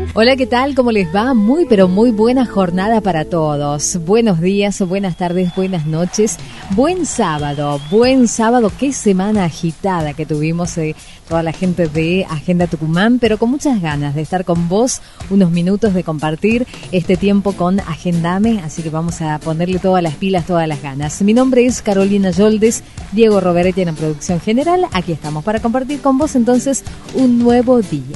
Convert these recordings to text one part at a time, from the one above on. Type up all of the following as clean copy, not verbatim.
Hola, ¿qué tal? ¿Cómo les va? Muy, pero muy buena jornada para todos. Buenos días, buenas tardes, buenas noches. Buen sábado. Qué semana agitada que tuvimos toda la gente de Agenda Tucumán, pero con muchas ganas de estar con vos unos minutos, de compartir este tiempo con Agendame, así que vamos a ponerle todas las pilas, todas las ganas. Mi nombre es Carolina Yoldes, Diego Roveretti en la producción general. Aquí estamos para compartir con vos entonces un nuevo día.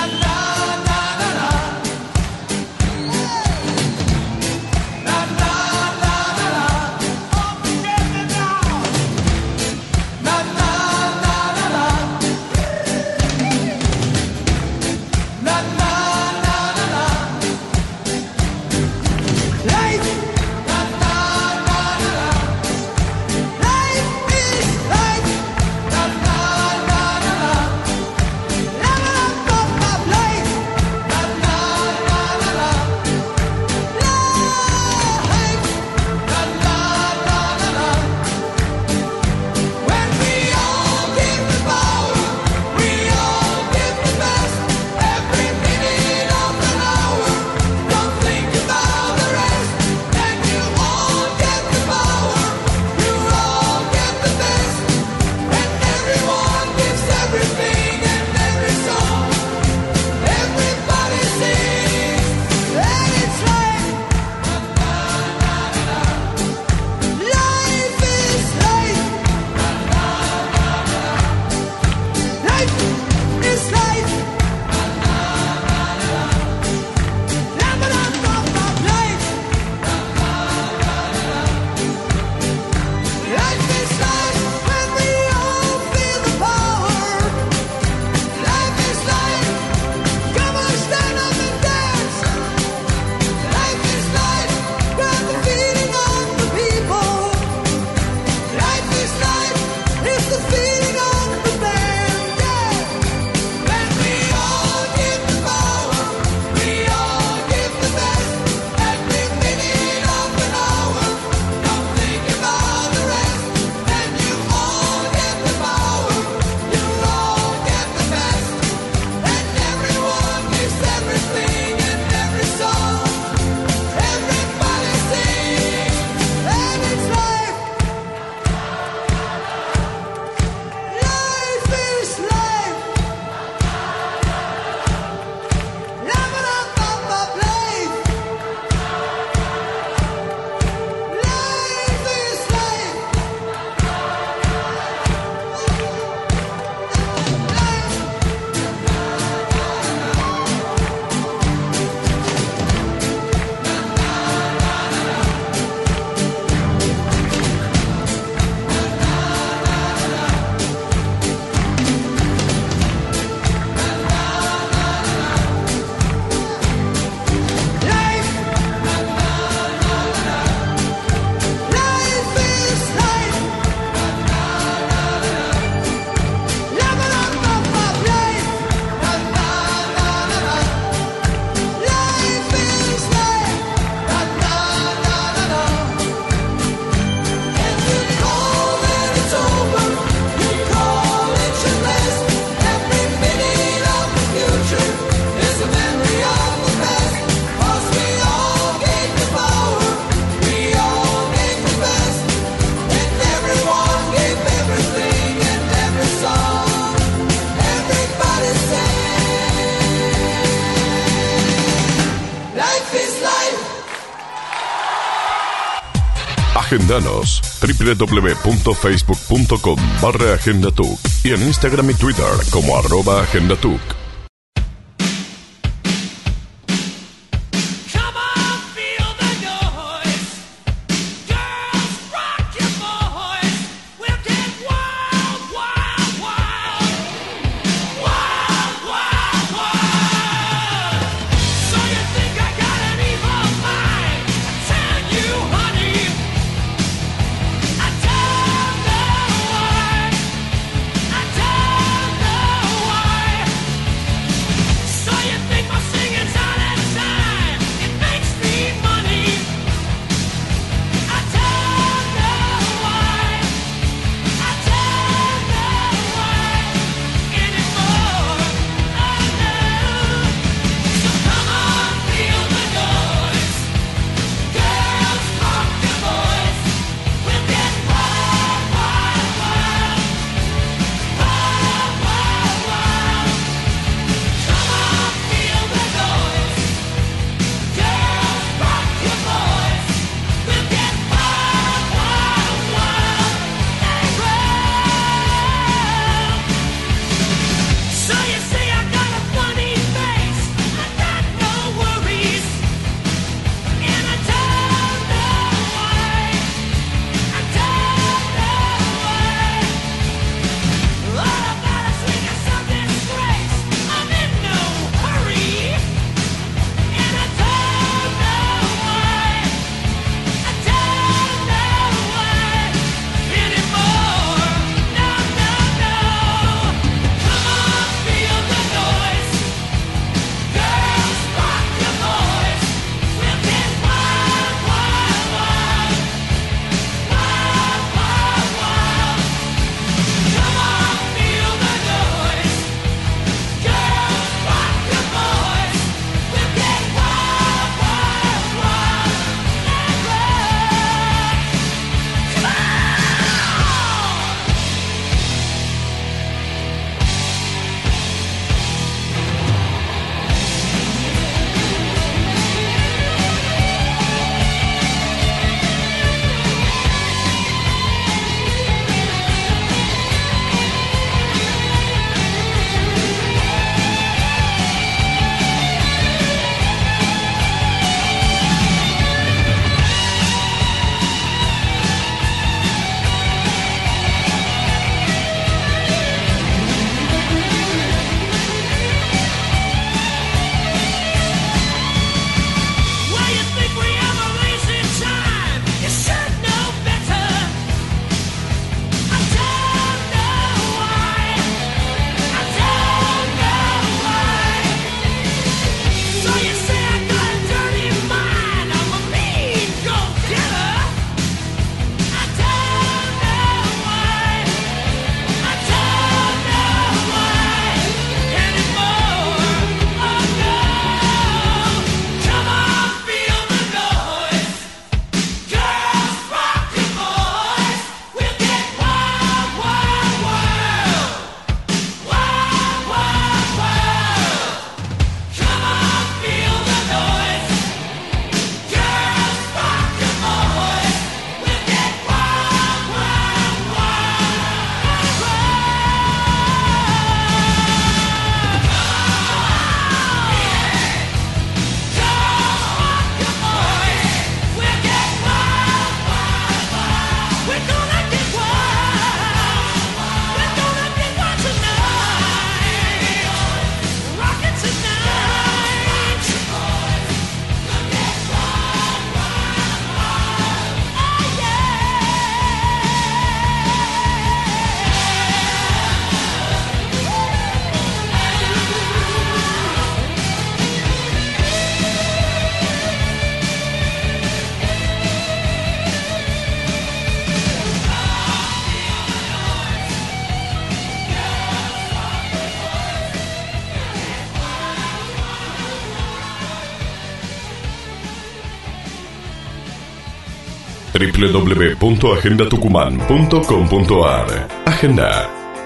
Agendanos www.facebook.com/agendatuc y en Instagram y Twitter como @agendatuc. www.agendatucumán.com.ar. Agenda.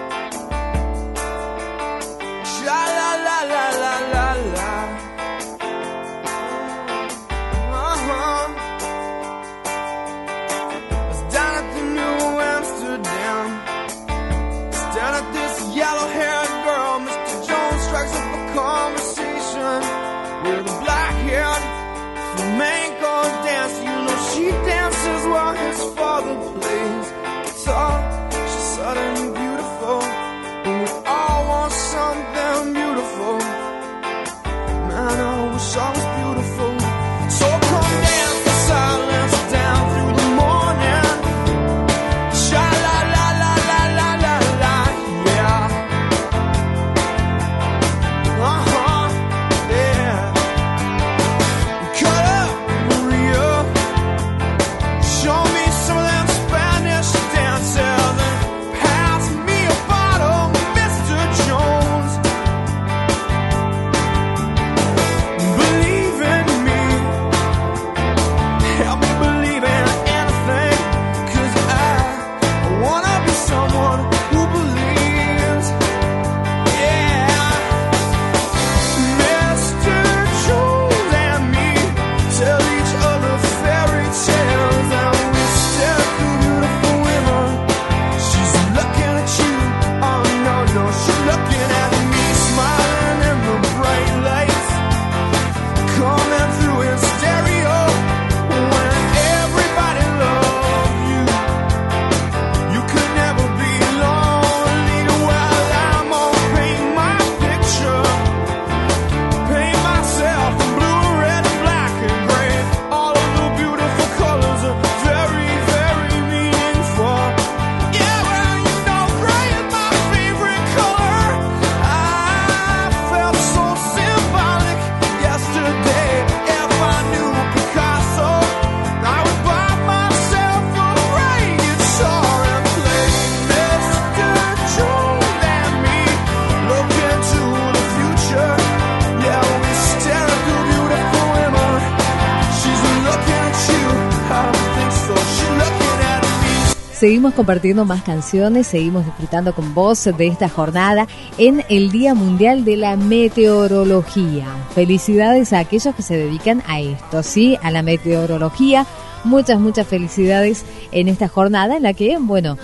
Seguimos compartiendo más canciones, seguimos disfrutando con vos de esta jornada en el Día Mundial de la Meteorología. Felicidades a aquellos que se dedican a esto, ¿sí? A la meteorología. Muchas felicidades en esta jornada en la que,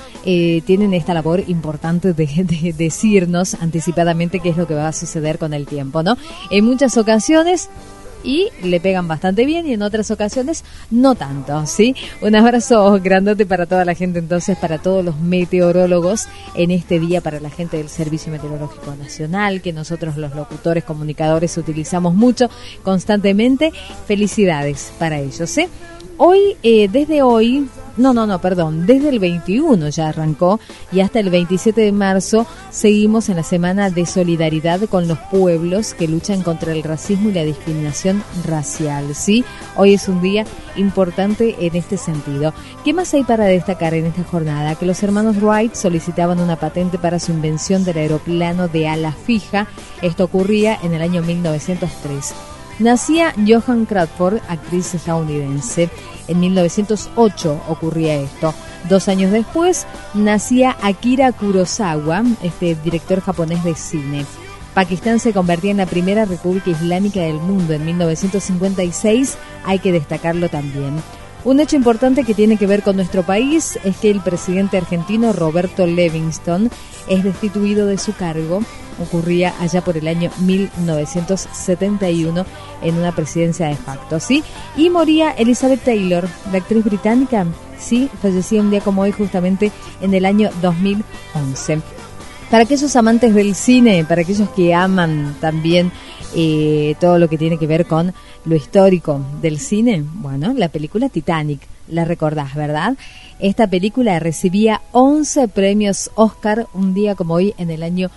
tienen esta labor importante de decirnos anticipadamente qué es lo que va a suceder con el tiempo, ¿no? En muchas ocasiones y le pegan bastante bien y en otras ocasiones no tanto, ¿sí? Un abrazo grandote para toda la gente, entonces, para todos los meteorólogos en este día, para la gente del Servicio Meteorológico Nacional, que nosotros los locutores, comunicadores utilizamos mucho, constantemente. Felicidades para ellos, ¿sí? Desde el 21 ya arrancó y hasta el 27 de marzo seguimos en la semana de solidaridad con los pueblos que luchan contra el racismo y la discriminación racial, ¿sí? Hoy es un día importante en este sentido. ¿Qué más hay para destacar en esta jornada? Que los hermanos Wright solicitaban una patente para su invención del aeroplano de ala fija. Esto ocurría en el año 1903. Nacía Joan Crawford, actriz estadounidense. En 1908 ocurría esto. 2 años después nacía Akira Kurosawa, director japonés de cine. Pakistán se convertía en la primera república islámica del mundo en 1956, hay que destacarlo también. Un hecho importante que tiene que ver con nuestro país es que el presidente argentino Roberto Levingston es destituido de su cargo. Ocurría allá por el año 1971 en una presidencia de facto, ¿sí? Y moría Elizabeth Taylor, la actriz británica, sí, fallecía un día como hoy justamente en el año 2011. Para aquellos amantes del cine, para aquellos que aman también todo lo que tiene que ver con lo histórico del cine, la película Titanic, la recordás, ¿verdad? Esta película recibía 11 premios Oscar un día como hoy en el año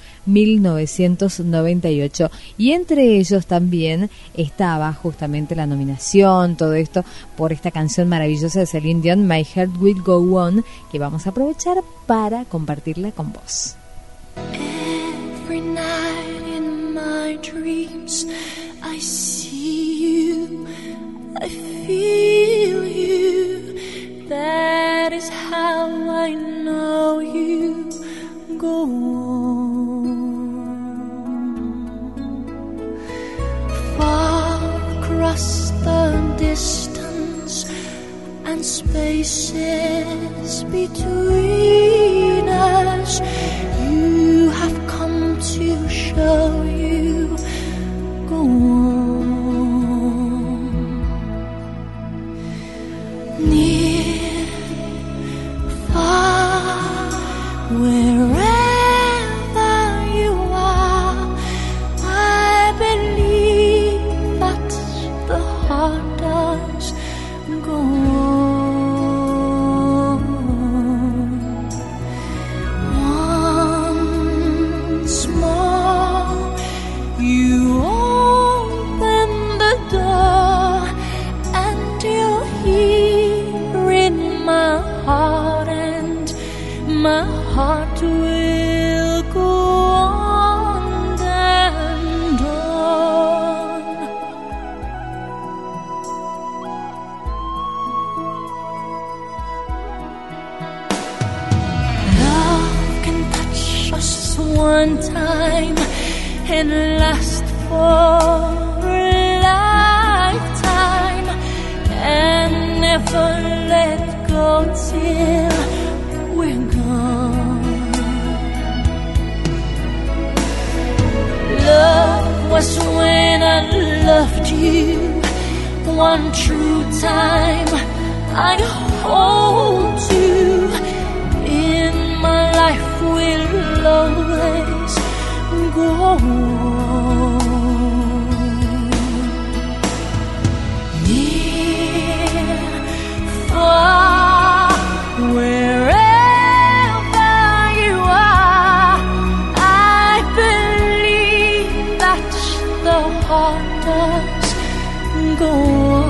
1998 y entre ellos también estaba justamente la nominación, todo esto por esta canción maravillosa de Celine Dion, My Heart Will Go On, que vamos a aprovechar para compartirla con vos. Every night in my dreams I see you, I feel you That is how I know you go on. Far across the distance and spaces between us, you have come to show you go on. Near, far, wherever you are, I believe that the heart does go on. Once more, you open the door, and you're here in my heart, and my heart will go on and on. Love can touch us one time and last for a lifetime, and never let go till we're gone. Love was when I loved you one true time. I hold you in my life, will always go on. Near, far, wherever you are, I believe that the heart does go on.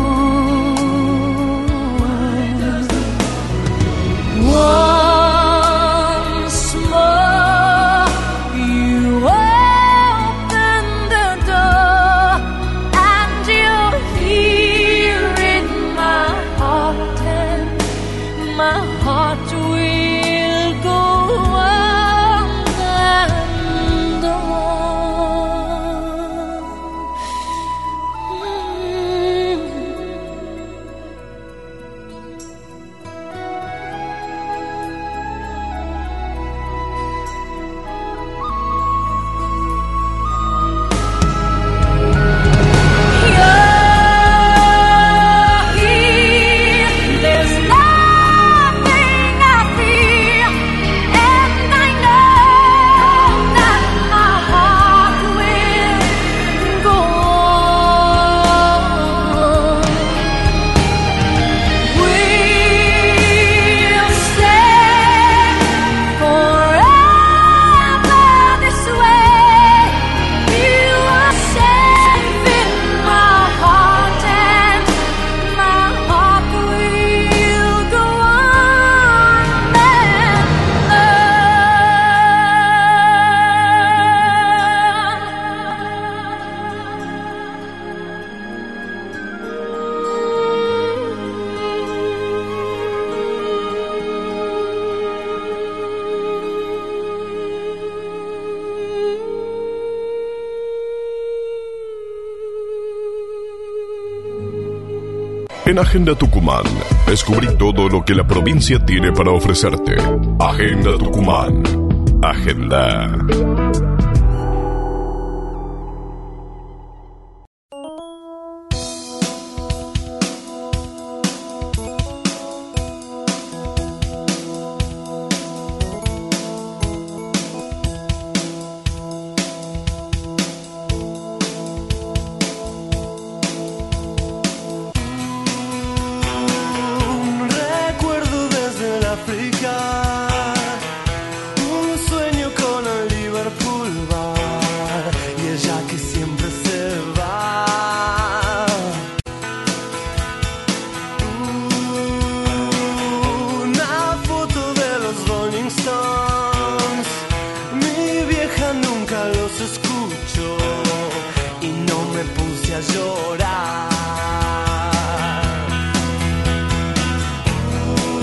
Once more, you open the door, and you're here in my heart, and my heart will go on and on. There's nothing I fear, and I know that my heart will go on. We'll stay forever this way. You are safe in my heart, and my heart will go on and En Agenda Tucumán, descubrí todo lo que la provincia tiene para ofrecerte. Agenda Tucumán. Agenda. Recuerdo desde el África un sueño con el Liverpool bar y ella que siempre se va. Una foto de los Rolling Stones, mi vieja nunca los escuchó y no me puse a llorar.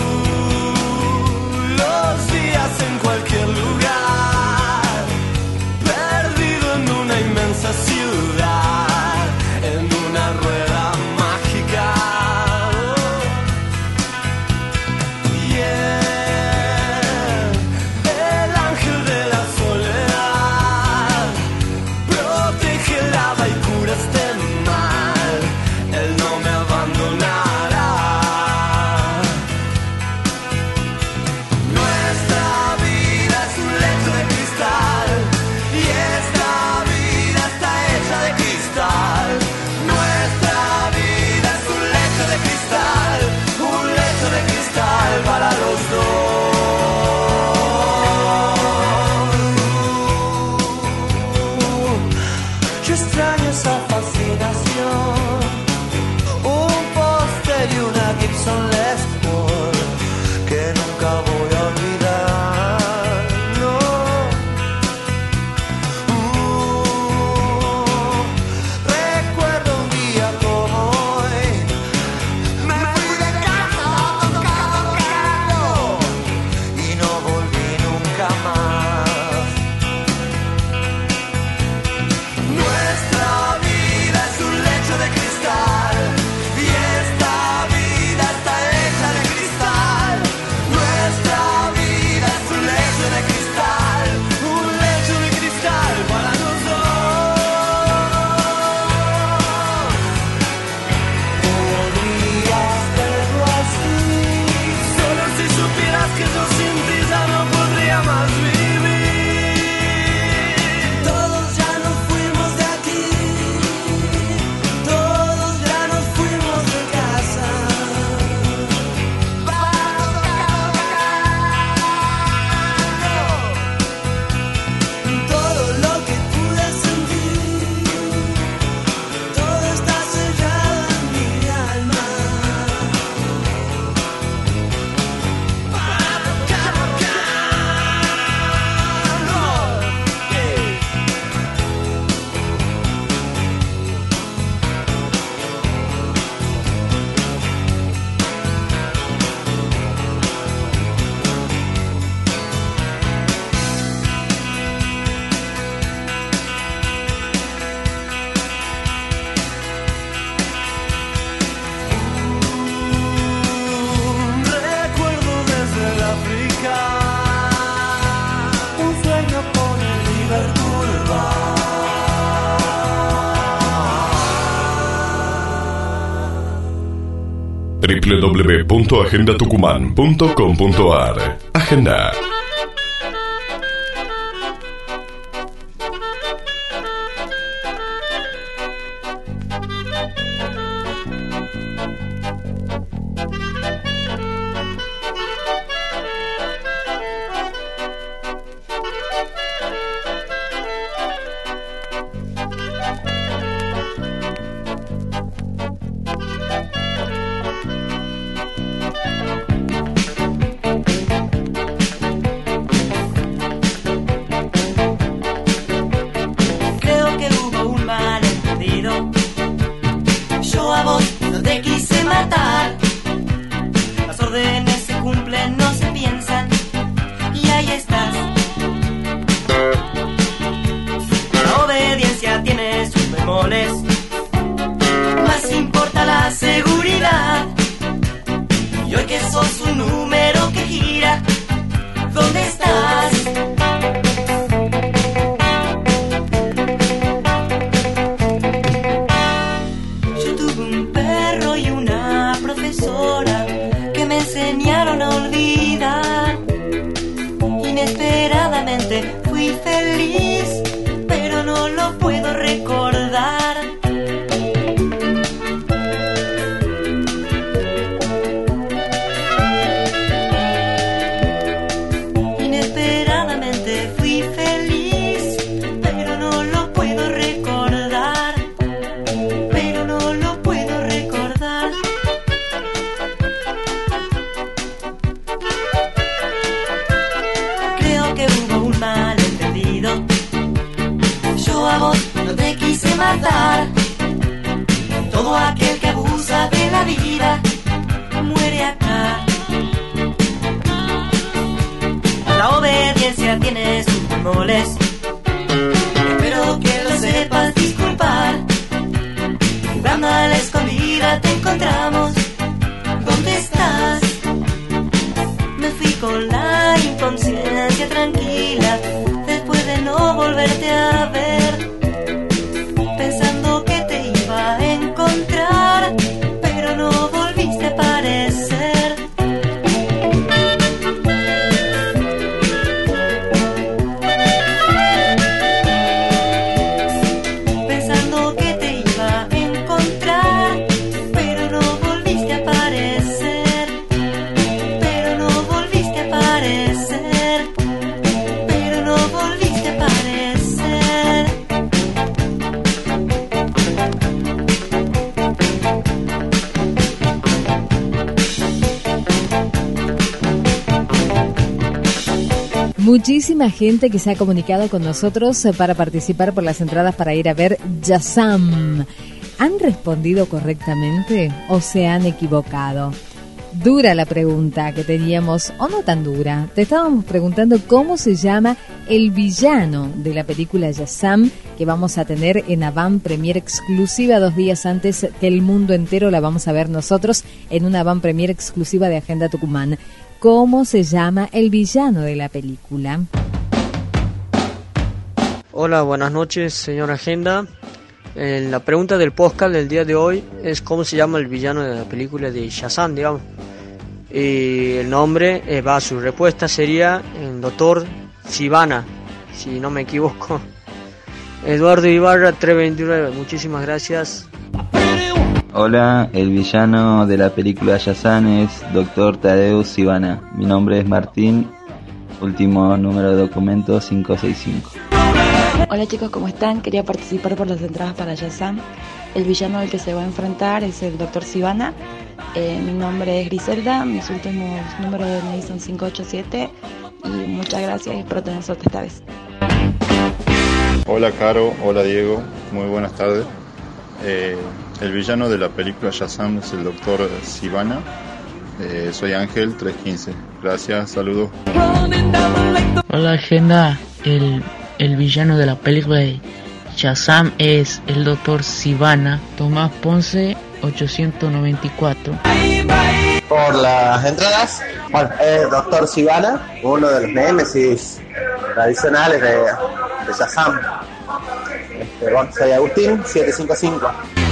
www.agendatucumán.com.ar. Agenda. Muchísima gente que se ha comunicado con nosotros para participar por las entradas para ir a ver Shazam. ¿Han respondido correctamente o se han equivocado? Dura la pregunta que teníamos, o no tan dura. Te estábamos preguntando cómo se llama el villano de la película Shazam, que vamos a tener en avant premiere exclusiva 2 días antes que el mundo entero la vamos a ver nosotros en una avant premiere exclusiva de Agenda Tucumán. ¿Cómo se llama el villano de la película? Hola, buenas noches, señora Agenda. La pregunta del podcast del día de hoy es cómo se llama el villano de la película de Shazam, digamos. Y el nombre, su respuesta sería el Dr. Sivana, si no me equivoco. Eduardo Ibarra, 329, muchísimas gracias. Hola, el villano de la película Shazam es Dr. Tadeusz Sivana. Mi nombre es Martín, último número de documento 565. Hola chicos, ¿cómo están? Quería participar por las entradas para Shazam. El villano al que se va a enfrentar es el Dr. Sivana. Mi nombre es Griselda, mis últimos números de DNI son 587 y muchas gracias y espero tener suerte esta vez. Hola Caro, hola Diego, muy buenas tardes. El villano de la película Shazam es el Dr. Sivana. Soy Ángel, 315. Gracias, saludos. Hola Agenda, el villano de la película de Shazam es el Dr. Sivana, Tomás Ponce, 894. Por las entradas, bueno, es Dr. Sivana, uno de los némesis tradicionales de Shazam. Soy Agustín, 755.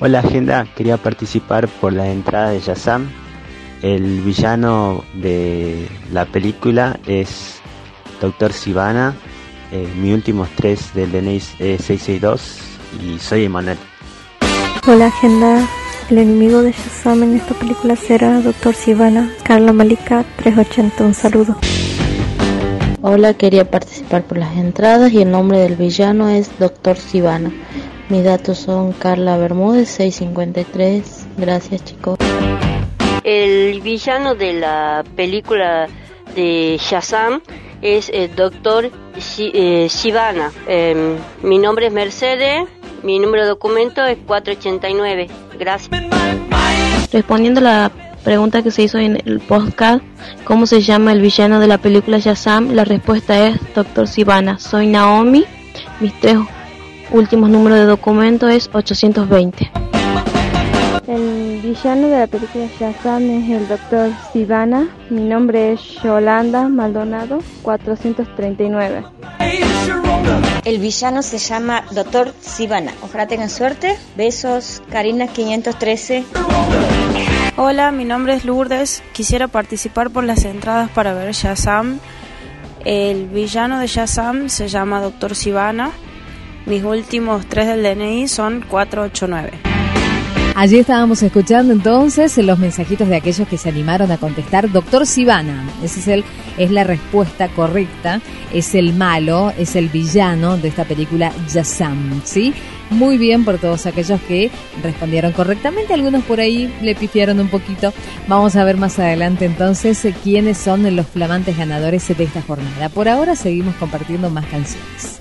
Hola Agenda, quería participar por la entrada de Shazam. El villano de la película es Dr. Sivana. Mis últimos 3 del DNI es 662 y soy Emanuel. Hola Agenda, el enemigo de Shazam en esta película será Dr. Sivana. Carla Malika 380, un saludo. Hola, quería participar por las entradas y el nombre del villano es Dr. Sivana. Mis datos son Carla Bermúdez 653. Gracias chicos. El villano de la película de Shazam es el Dr. Sivana. Mi nombre es Mercedes, mi número de documento es 489. Gracias. Respondiendo a la pregunta que se hizo en el podcast, ¿cómo se llama el villano de la película Shazam? La respuesta es Dr. Sivana. Soy Naomi, mis 3 últimos números de documento es 820. El villano de la película Shazam es el Dr. Sivana. Mi nombre es Yolanda Maldonado 439. El villano se llama Dr. Sivana. Ojalá tengan suerte. Besos, Karina 513. Hola, mi nombre es Lourdes. Quisiera participar por las entradas para ver Shazam. El villano de Shazam se llama Dr. Sivana. Mis últimos 3 del DNI son 489. Allí estábamos escuchando entonces los mensajitos de aquellos que se animaron a contestar. Dr. Sivana, es la respuesta correcta, es el malo, es el villano de esta película Shazam, ¿sí? Muy bien por todos aquellos que respondieron correctamente, algunos por ahí le pifiaron un poquito. Vamos a ver más adelante entonces quiénes son los flamantes ganadores de esta jornada. Por ahora seguimos compartiendo más canciones.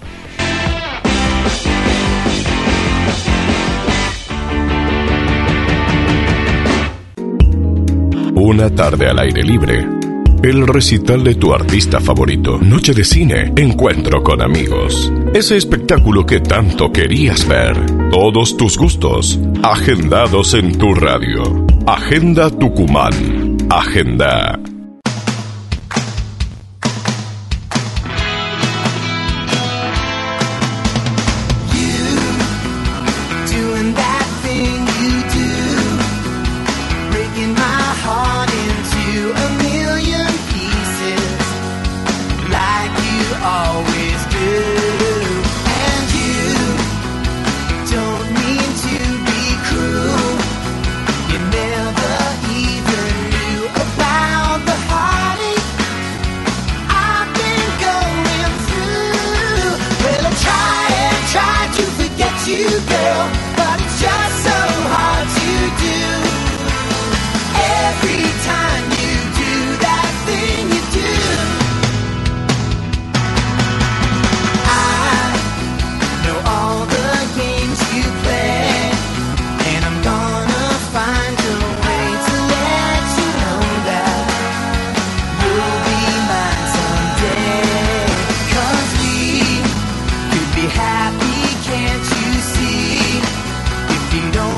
Una tarde al aire libre. El recital de tu artista favorito. Noche de cine. Encuentro con amigos. Ese espectáculo que tanto querías ver. Todos tus gustos. Agendados en tu radio. Agenda Tucumán. Agenda. Happy, can't you see? If you don't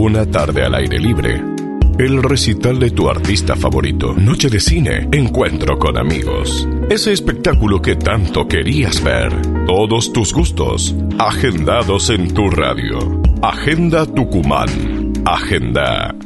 Una tarde al aire libre. El recital de tu artista favorito. Noche de cine. Encuentro con amigos. Ese espectáculo que tanto querías ver. Todos tus gustos. Agendados en tu radio. Agenda Tucumán. Agenda.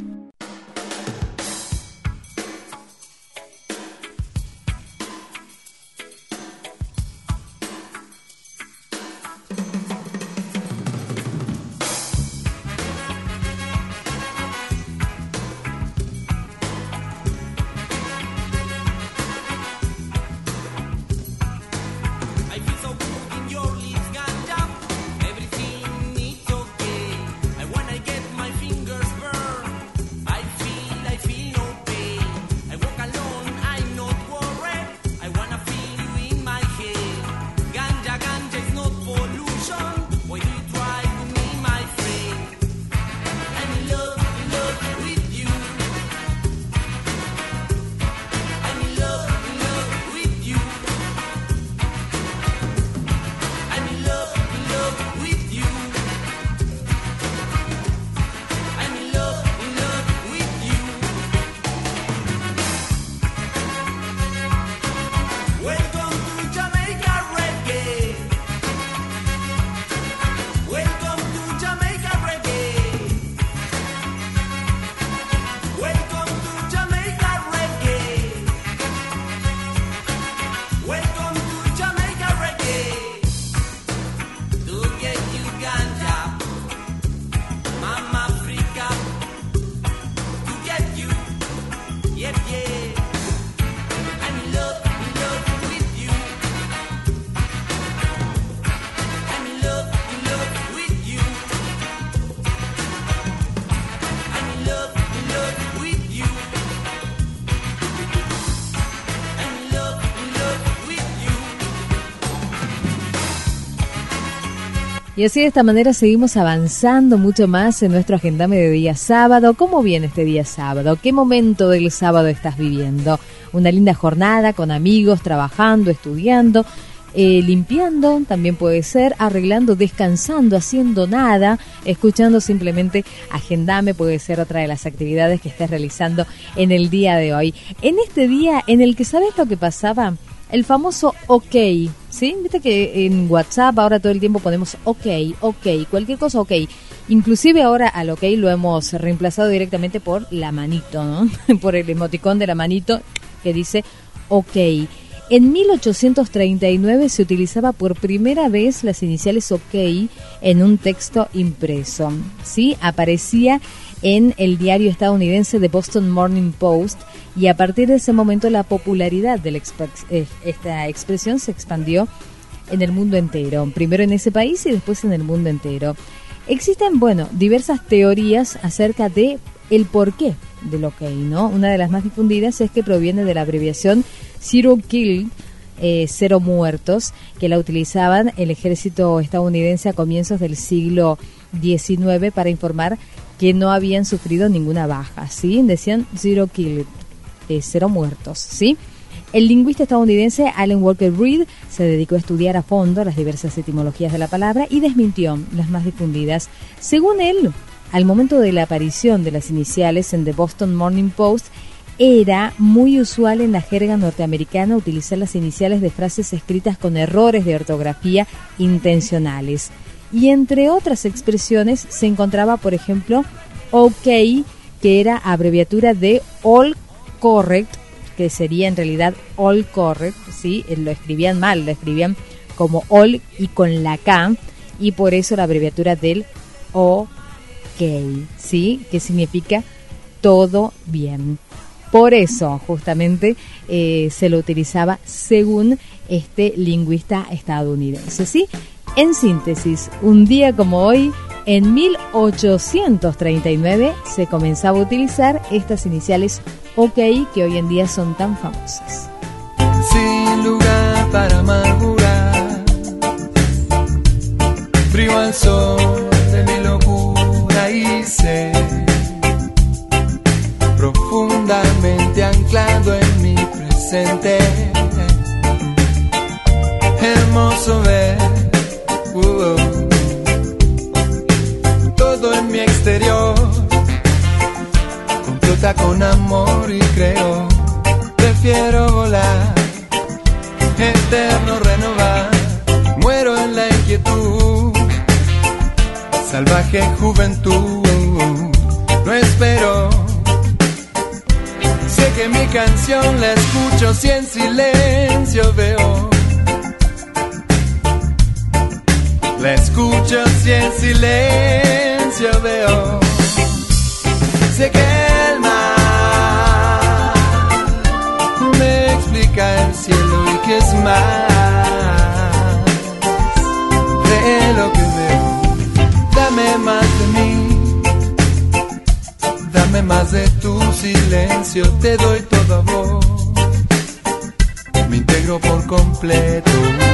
Y así de esta manera seguimos avanzando mucho más en nuestro agendame de día sábado. ¿Cómo viene este día sábado? ¿Qué momento del sábado estás viviendo? Una linda jornada con amigos, trabajando, estudiando, limpiando, también puede ser, arreglando, descansando, haciendo nada, escuchando simplemente agendame, puede ser otra de las actividades que estés realizando en el día de hoy. En este día en el que, ¿sabes lo que pasaba? El famoso OK, ¿sí? Viste que en WhatsApp ahora todo el tiempo ponemos OK, cualquier cosa OK. Inclusive ahora al OK lo hemos reemplazado directamente por la manito, ¿no? Por el emoticón de la manito que dice OK. En 1839 se utilizaba por primera vez las iniciales OK en un texto impreso, ¿sí? Aparecía en el diario estadounidense The Boston Morning Post, y a partir de ese momento la popularidad de esta expresión se expandió en el mundo entero, primero en ese país y después en el mundo entero. Existen, diversas teorías acerca de el porqué del OK, ¿no? Una de las más difundidas es que proviene de la abreviación Zero Kill, 0 muertos, que la utilizaban el ejército estadounidense a comienzos del siglo XIX para informar que no habían sufrido ninguna baja, ¿sí? Decían Zero Kill, 0 muertos, ¿sí? El lingüista estadounidense Alan Walker Reed se dedicó a estudiar a fondo las diversas etimologías de la palabra y desmintió las más difundidas. Según él, al momento de la aparición de las iniciales en The Boston Morning Post, era muy usual en la jerga norteamericana utilizar las iniciales de frases escritas con errores de ortografía intencionales. Y entre otras expresiones se encontraba, por ejemplo, OK, que era abreviatura de All Correct, que sería en realidad All Correct, ¿sí? Lo escribían mal, lo escribían como All y con la K, y por eso la abreviatura del OK, ¿sí? Que significa todo bien. Por eso, justamente, se lo utilizaba según este lingüista estadounidense, ¿sí? En síntesis, un día como hoy, en 1839, se comenzaba a utilizar estas iniciales OK, que hoy en día son tan famosas. Sin lugar para amargurar, frío al sol de mi locura y sé, profundamente anclado en mi presente, hermoso ver todo en mi exterior con amor y creo, prefiero volar, eterno renovar, muero en la inquietud, salvaje juventud, no espero, sé que mi canción la escucho si en silencio veo, la escucho si en silencio veo, sé que el mar me explica el cielo y que es más de lo que veo. Dame más de mí, dame más de tu silencio, te doy todo a vos, me integro por completo.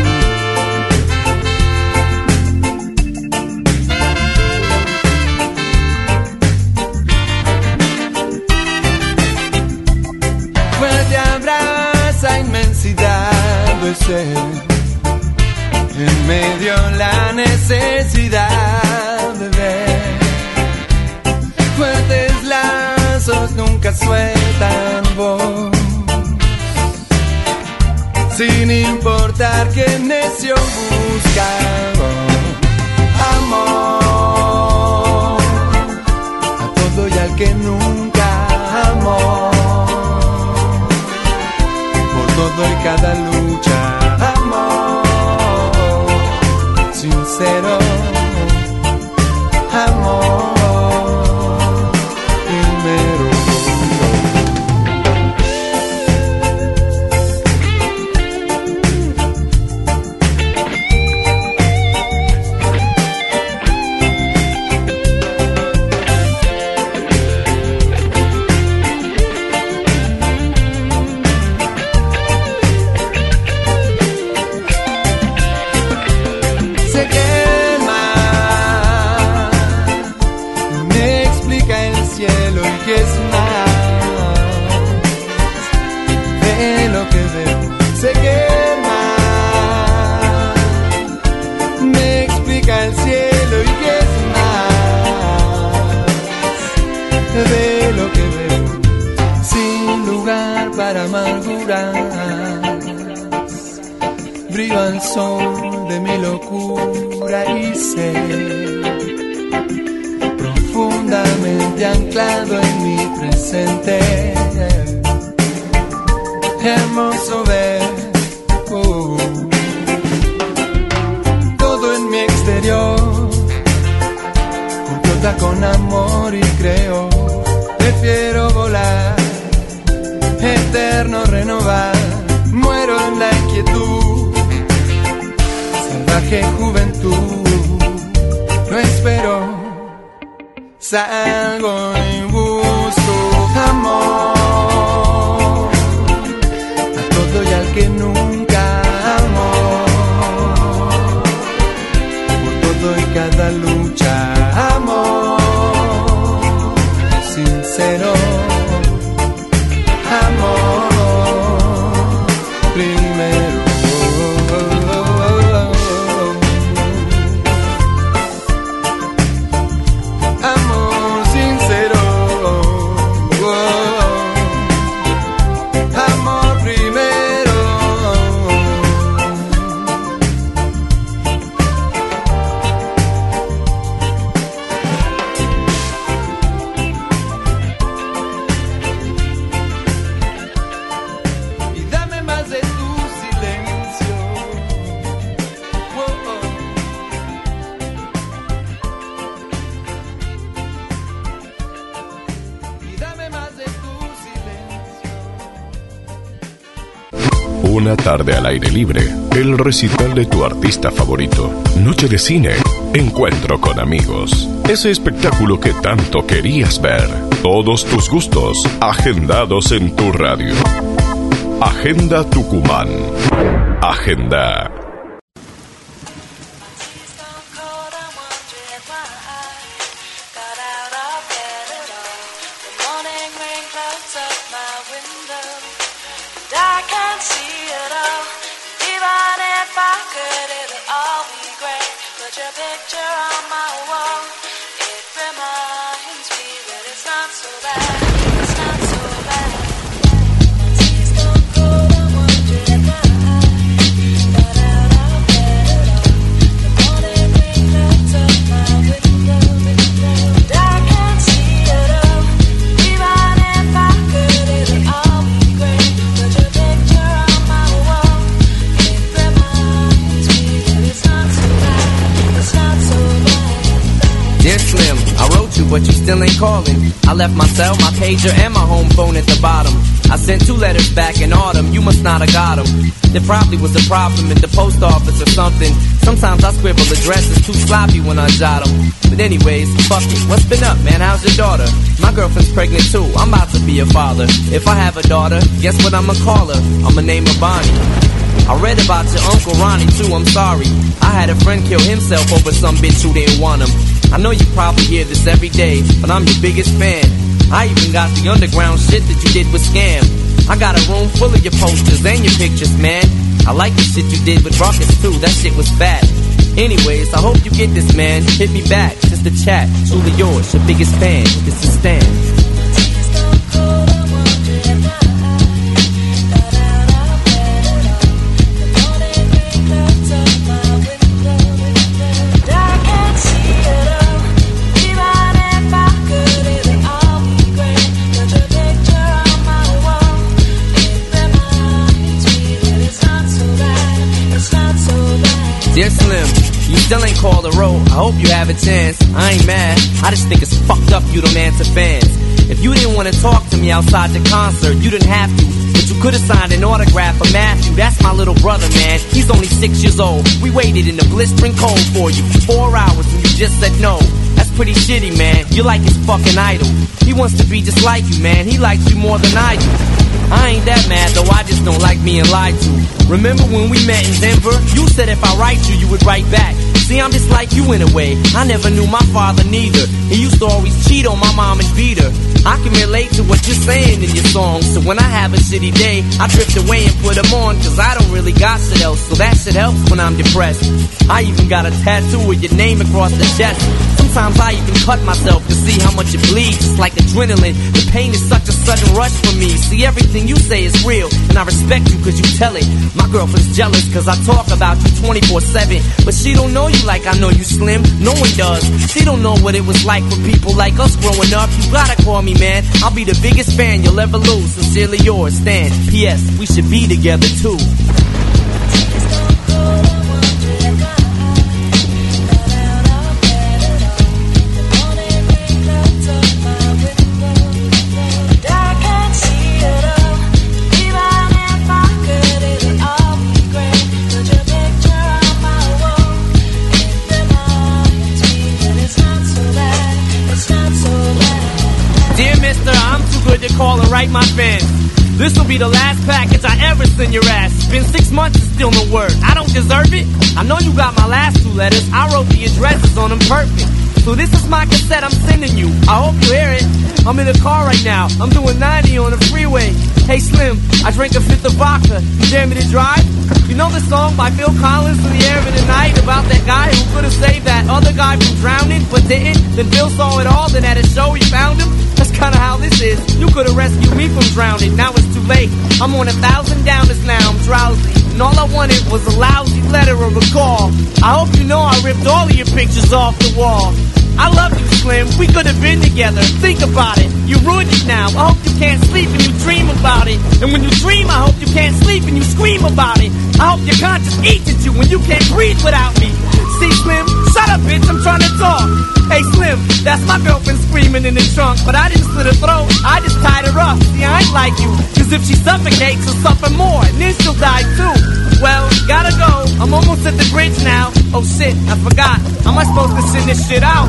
Fuerte abraza inmensidad de ser, en medio la necesidad de ver. Fuertes lazos nunca sueltan voz, sin importar qué necio busca. Amor a todo y al que nunca amó, por todo y cada lucha. Amor sincero, amor primero. Sé que el mar me explica el cielo y que es más de lo que veo. Sé que el mar me explica el cielo y que es más de lo que veo. Sin lugar para amargurar, brillo al sol de mi locura y ser profundamente anclado en mi presente. Hermoso ver todo en mi exterior, complota con amor y creo, prefiero volar, eterno renovar, muero en la inquietud, salvaje juventud, no espero, salgo y busco amor a todo y al que nunca amó, por todo y cada lucha. Amor sincero, amor primero. Amor sincero, amor primero. Y dame más de tu silencio. Y dame más de tu silencio. Una tarde al aire libre, el recital de tu artista favorito, noche de cine, encuentro con amigos, ese espectáculo que tanto querías ver, todos tus gustos agendados en tu radio. Agenda Tucumán. Agenda. I can't see it all. Even if I could, it'll all be great. Put your picture on my wall. It reminds me that it's not so bad. It's not so still ain't calling. I left my cell, my pager, and my home phone at the bottom. I sent 2 letters back in autumn, you must not have got them. There probably was a problem in the post office or something. Sometimes I scribble addresses too sloppy when I jot them. But anyways, fuck it, what's been up, man? How's your daughter? My girlfriend's pregnant too, I'm about to be a father. If I have a daughter, guess what I'ma call her? I'ma name her Bonnie. I read about your Uncle Ronnie too, I'm sorry. I had a friend kill himself over some bitch who didn't want him. I know you probably hear this every day, but I'm your biggest fan. I even got the underground shit that you did with Scam. I got a room full of your posters and your pictures, man. I like the shit you did with Rockets too, that shit was fat. Anyways, I hope you get this, man. Hit me back, just a chat. Truly yours, your biggest fan. This is Stan. Dear Slim, you still ain't called a road. I hope you have a chance. I ain't mad. I just think it's fucked up you don't answer fans. If you didn't want to talk to me outside the concert, you didn't have to. But you could have signed an autograph for Matthew. That's my little brother, man. He's only 6 years old. We waited in the blistering cold for you for 4 hours and you just said no. That's pretty shitty, man. You're like his fucking idol. He wants to be just like you, man. He likes you more than I do. I ain't that mad though, I just don't like being lied to. Remember when we met in Denver? You said if I write you would write back. See, I'm just like you in a way. I never knew my father neither. He used to always cheat on my mom and beat her. I can relate to what you're saying in your songs. So when I have a shitty day, I drift away and put them on. Cause I don't really got shit else. So that shit helps when I'm depressed. I even got a tattoo with your name across the chest. Sometimes I even cut myself to see how much it bleeds. It's like adrenaline. The pain is such a sudden rush for me. See, everything you say is real, and I respect you cause you tell it. My girlfriend's jealous cause I talk about you 24/7. But she don't know you like I know you, Slim. No one does. She don't know what it was like for people like us growing up. You gotta call me, man. I'll be the biggest fan you'll ever lose. Sincerely yours, Stan. P.S. We should be together too. Call and write my fans. This'll be the last package I ever send your ass. It's been 6 months and still no word. I don't deserve it. I know you got my last 2 letters. I wrote the addresses on them perfect. So this is my cassette I'm sending you. I hope you hear it. I'm in the car right now. I'm doing 90 on the freeway. Hey Slim, I drank a 5th of vodka. You dare me to drive? You know the song by Phil Collins, In the Air of the Night, about that guy who could have saved that other guy from drowning but didn't? Then Phil saw it all, then at a show he found him? That's kinda how this is. You could've rescued me from drowning, now it's too late. I'm on 1,000 downers now, I'm drowsy. And all I wanted was a lousy letter or a call. I hope you know I ripped all of your pictures off the wall. I love you, Slim, we could've been together. Think about it, you ruined it now. I hope you can't sleep and you dream about it. And when you dream, I hope you can't sleep and you scream about it. I hope your conscience eats at you when you can't breathe without me. See, Slim, shut up, bitch, I'm trying to talk. Hey, Slim, that's my girlfriend screaming in the trunk. But I didn't slit her throat, I just tied her up. See, I ain't like you, cause if she suffocates, she'll suffer more, and then she'll die too. Well, gotta go, I'm almost at the bridge now. Oh shit, I forgot, how am I supposed to send this shit out?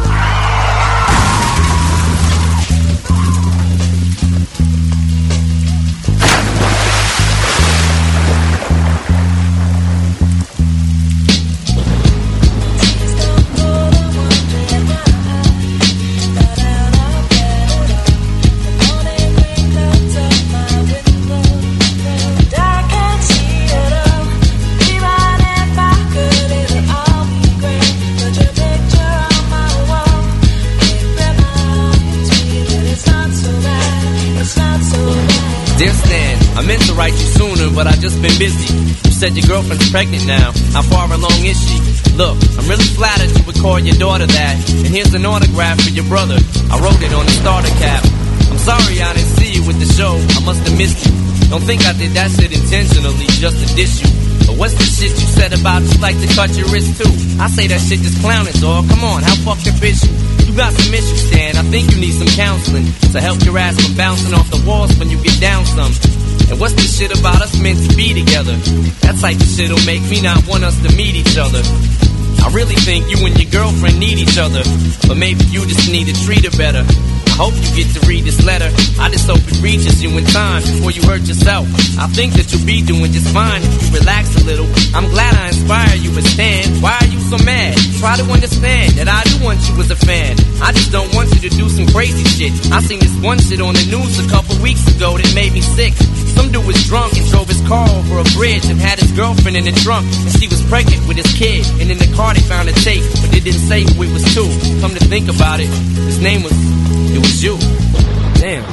Dear Stan, I meant to write you sooner, but I've just been busy. You said your girlfriend's pregnant now. How far along is she? Look, I'm really flattered you would call your daughter that. And here's an autograph for your brother. I wrote it on the starter cap. I'm sorry I didn't see you with the show. I must have missed you. Don't think I did that shit intentionally just to diss you. But what's the shit you said about you like to cut your wrist too? I say that shit just clowning, dog. Come on, how fucked up is you? You got some issues, Stan. I think you need some counseling to help your ass from bouncing off the walls when you get down some. And what's this shit about us meant to be together? That type of shit'll make me not want us to meet each other. I really think you and your girlfriend need each other, but maybe you just need to treat her better. I hope you get to read this letter. I just hope it reaches you in time before you hurt yourself. I think that you'll be doing just fine if you relax a little. I'm glad I inspire you, but Stan, why are you so mad? Try to understand that I do want you as a fan. I just don't want you to do some crazy shit. I seen this one shit on the news a couple weeks ago that made me sick. Some dude was drunk and drove his car over a bridge and had his girlfriend in the trunk, and she was pregnant with his kid. And in the car they found a tape, but they didn't say who it was to. Come to think about it, his name was... it was you. Damn.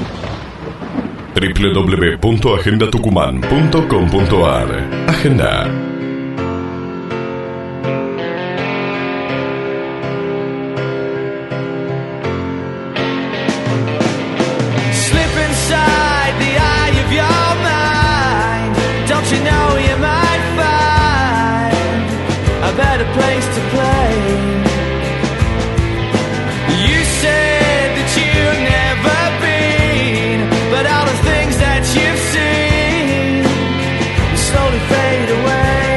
www.agendatucumán.com.ar. Agenda. Slip inside the eye of your mind. Don't you know you might find a better place to play? You said that you've never been, but all the things that you've seen slowly fade away.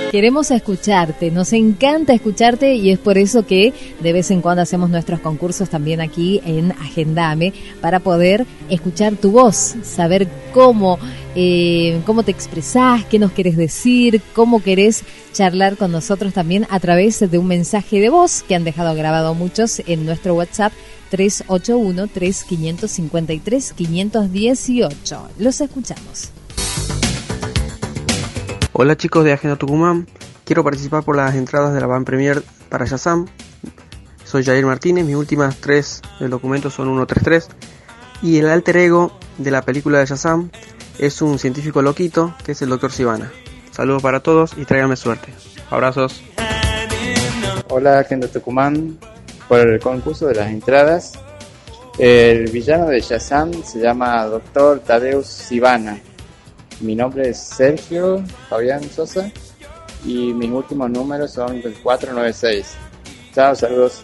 Queremos escucharte, nos encanta escucharte y es por eso que de vez en cuando hacemos nuestros concursos también aquí en Agendame para poder escuchar tu voz, saber cómo te expresás, qué nos querés decir, cómo querés charlar con nosotros también a través de un mensaje de voz que han dejado grabado muchos en nuestro WhatsApp 381-3553-518. Los escuchamos. Hola chicos de Agenda Tucumán, quiero participar por las entradas de la Van Premier para Shazam. Soy Jair Martínez, mis últimas 3 del documento son 133 y el alter ego de la película de Shazam es un científico loquito que es el Dr. Sivana. Saludos para todos y tráiganme suerte. Abrazos. Hola Agenda Tucumán, por el concurso de las entradas, el villano de Shazam se llama Dr. Tadeusz Sivana. Mi nombre es Sergio Fabián Sosa y mis últimos números son el 496. Chao, saludos.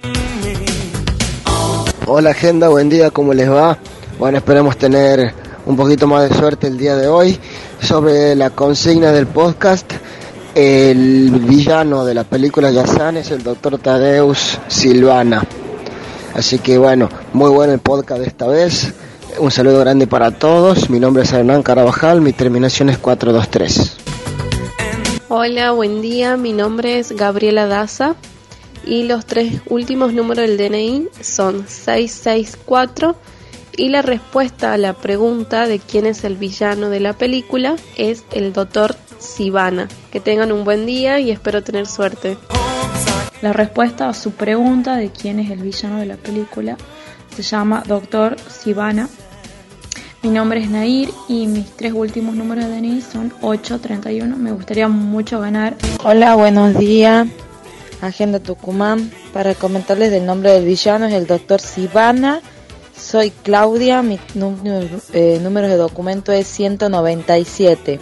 Hola Agenda, buen día, ¿cómo les va? Bueno, esperemos tener un poquito más de suerte el día de hoy. Sobre la consigna del podcast, el villano de la película Shazam es el Dr. Tadeusz Sivana. Así que bueno, muy bueno el podcast de esta vez. Un saludo grande para todos. Mi nombre es Hernán Carabajal, mi terminación es 423. Hola, buen día. Mi nombre es Gabriela Daza y los 3 últimos números del DNI son 664 y la respuesta a la pregunta de quién es el villano de la película es el Dr. Sivana. Que tengan un buen día y espero tener suerte. La respuesta a su pregunta de quién es el villano de la película se llama Dr. Sivana. Mi nombre es Nair y mis 3 últimos números de DNI son 831. Me gustaría mucho ganar. Hola, buenos días. Agenda Tucumán. Para comentarles del nombre del villano es el Dr. Sivana. Soy Claudia. Mi número de documento es 197.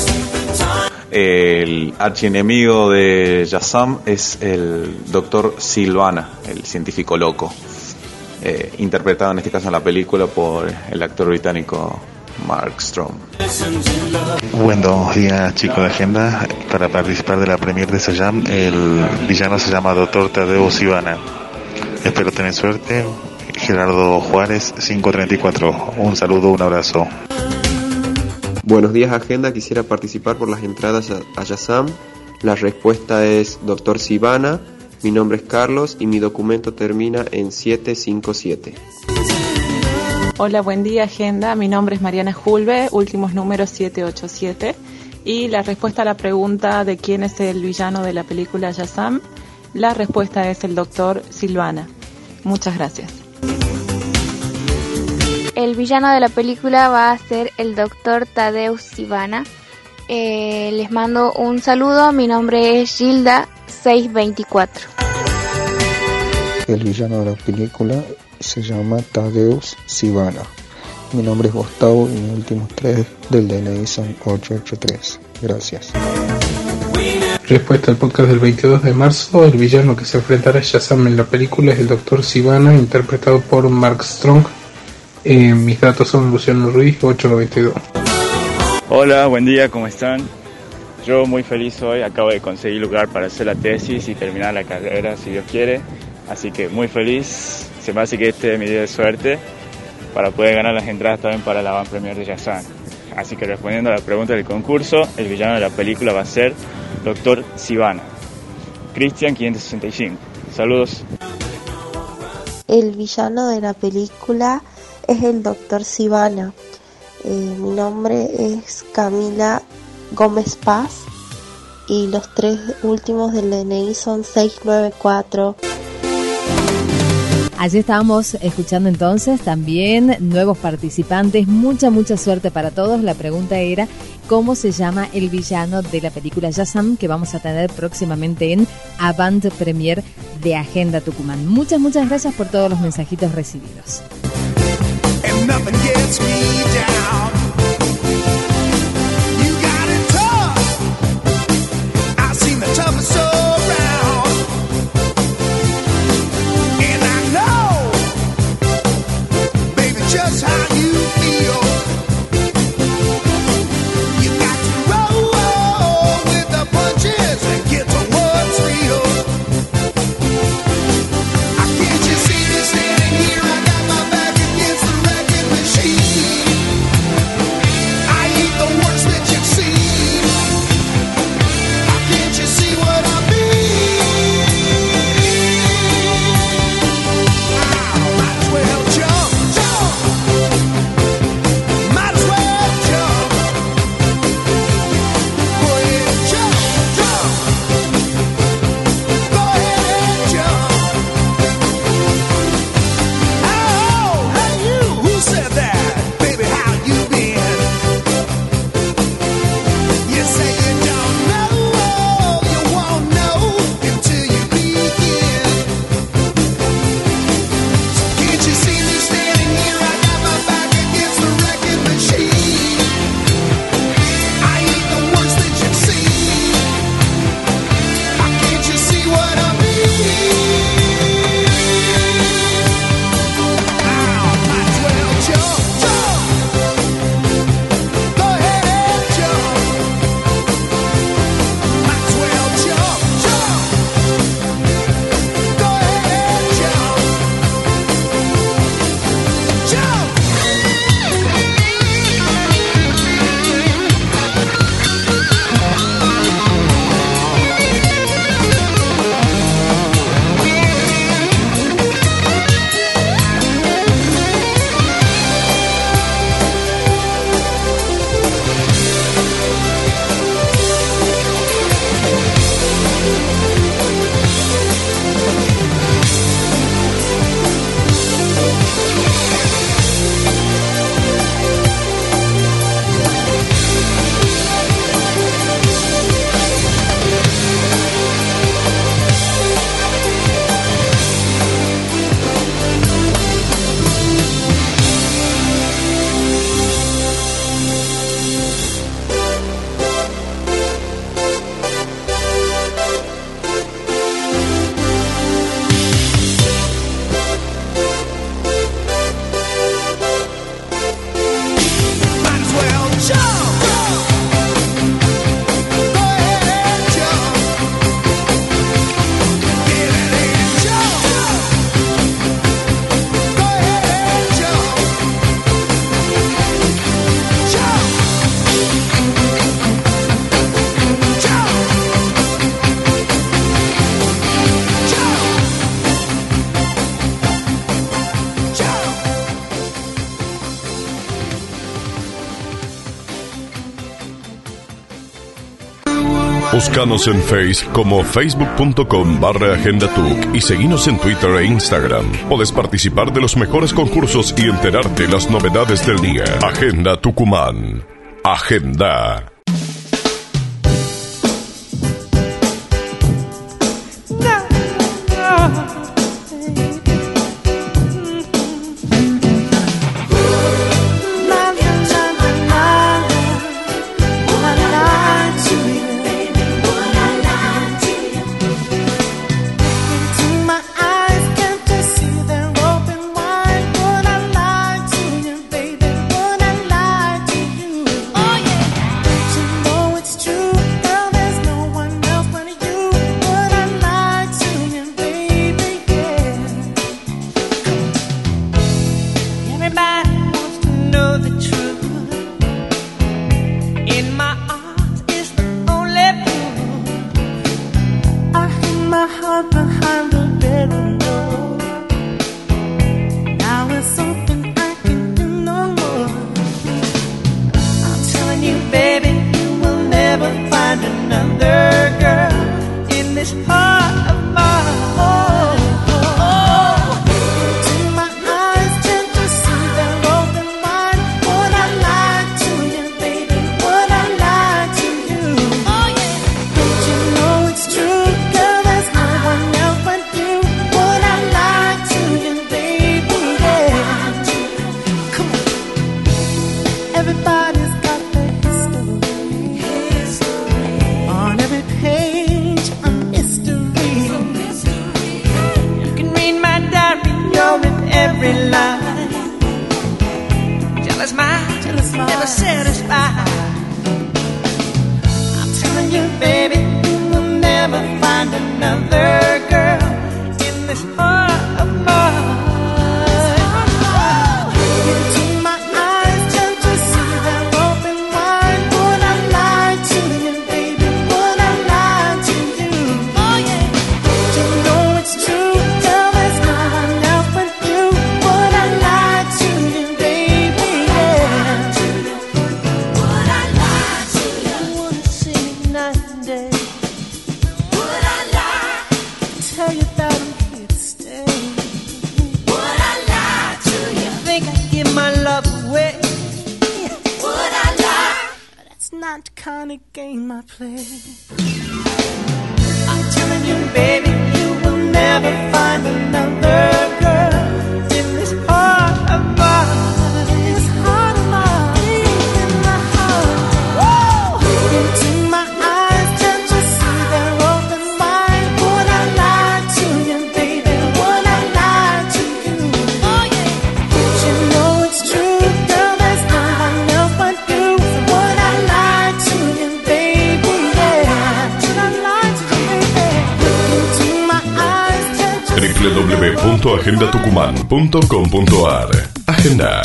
El archienemigo de Shazam es el Dr. Sivana, el científico loco. Interpretado en este caso en la película por el actor británico Mark Strong. Buenos días chicos de Agenda. Para participar de la premier de Shazam, el villano se llama Dr. Tadeusz Sivana. Espero tener suerte. Gerardo Juárez 534. Un saludo, un abrazo. Buenos días Agenda, quisiera participar por las entradas a Shazam. La respuesta es Dr. Sivana. Mi nombre es Carlos y mi documento termina en 757. Hola, buen día Agenda. Mi nombre es Mariana Julve, últimos números 787. Y la respuesta a la pregunta de quién es el villano de la película Shazam, la respuesta es el Dr. Sivana. Muchas gracias. El villano de la película va a ser el Dr. Tadeusz Sivana. Les mando un saludo. Mi nombre es Gilda 624. El villano de la película se llama Tadeusz Sivana. Mi nombre es Gustavo y mis últimos 3 del DNI son 883. Gracias. Respuesta al podcast del 22 de marzo. El villano que se enfrentará a Shazam en la película es el Dr. Sivana, interpretado por Mark Strong. Mis datos son Luciano Ruiz 892. Hola, buen día, ¿cómo están? Yo muy feliz hoy, acabo de conseguir lugar para hacer la tesis y terminar la carrera, si Dios quiere. Así que muy feliz, se me hace que este es mi día de suerte para poder ganar las entradas también para la Van Premier de Shazam. Así que respondiendo a la pregunta del concurso, el villano de la película va a ser Dr. Sivana. Cristian 565. Saludos. El villano de la película es el Dr. Sivana. Mi nombre es Camila Gómez Paz y los 3 últimos del DNI son 694. Allí estábamos escuchando entonces también nuevos participantes. Mucha suerte para todos. La pregunta era ¿cómo se llama el villano de la película Shazam que vamos a tener próximamente en Avant Premier de Agenda Tucumán? Muchas gracias por todos los mensajitos recibidos. Just how you feel. You got to roll with the punches. Búscanos en Face como facebook.com/AgendaTuc y seguinos en Twitter e Instagram. Podés participar de los mejores concursos y enterarte las novedades del día. Agenda Tucumán. Agenda. www.agendatucumán.com.ar. Agenda.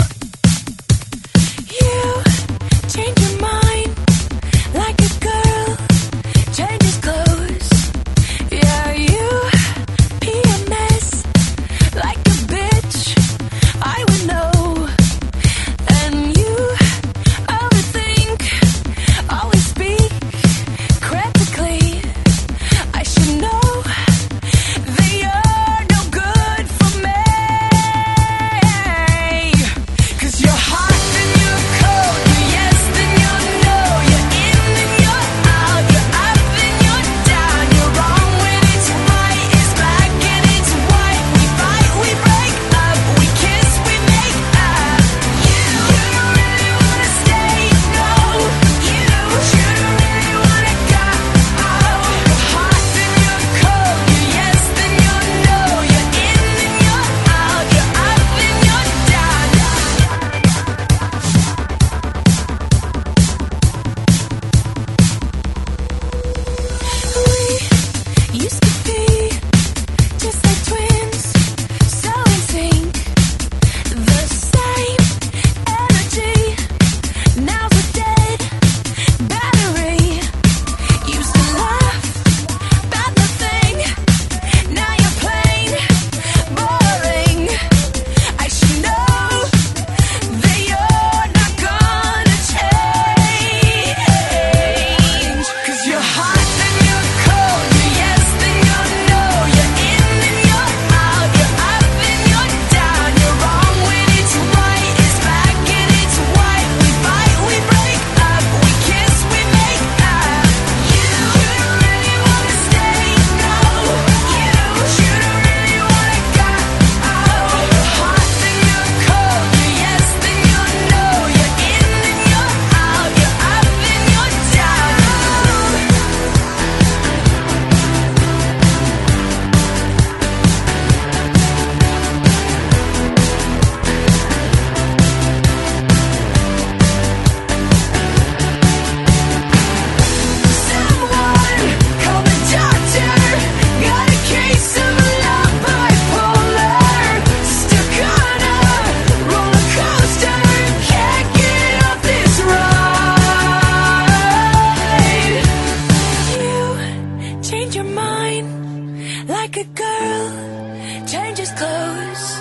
like a girl changes clothes.